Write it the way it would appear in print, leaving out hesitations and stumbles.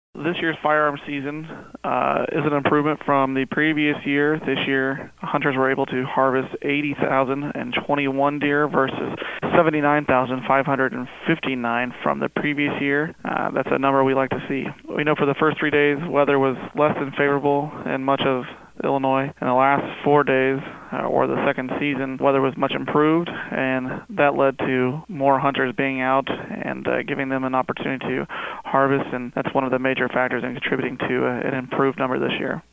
This year's firearm season is an improvement from the previous year. This year, hunters were able to harvest 80,021 deer versus 79,559 from the previous year. That's a number we like to see. We know for the first 3 days, weather was less than favorable in much of Illinois. In the last 4 days, or the second season, weather was much improved, and that led to more hunters being out and giving them an opportunity to harvest, and that's one of the major factors in contributing to an improved number this year.